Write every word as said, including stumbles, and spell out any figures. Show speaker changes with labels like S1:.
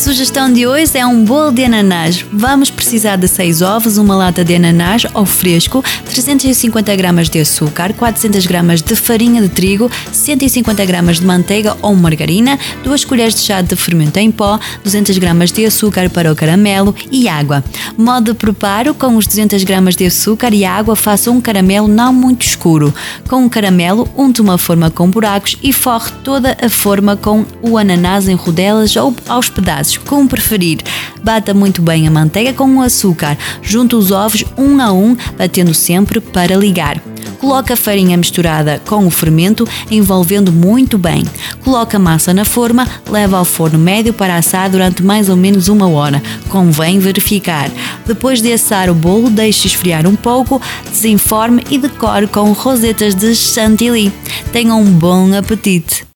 S1: sugestão de hoje é um bolo de ananás. Vamos precisar de seis ovos, uma lata de ananás ou fresco, trezentos e cinquenta gramas de açúcar, quatrocentas gramas de farinha de trigo, cento e cinquenta gramas de manteiga ou margarina, duas colheres de chá de fermento em pó, duzentas gramas de açúcar para o caramelo e água. Modo de preparo: com os duzentas gramas de açúcar e água, faça um caramelo não muito escuro. Com o caramelo, unte uma forma com buracos e forre toda a forma com o ananás em rodelas ou aos pedaços, como preferir. Bata muito bem a manteiga com o açúcar. Junte os ovos um a um, batendo sempre para ligar. Coloque a farinha misturada com o fermento, envolvendo muito bem. Coloque a massa na forma, leva ao forno médio para assar durante mais ou menos uma hora. Convém verificar. Depois de assar o bolo, deixe esfriar um pouco, desenforme e decore com rosetas de chantilly. Tenham um bom apetite!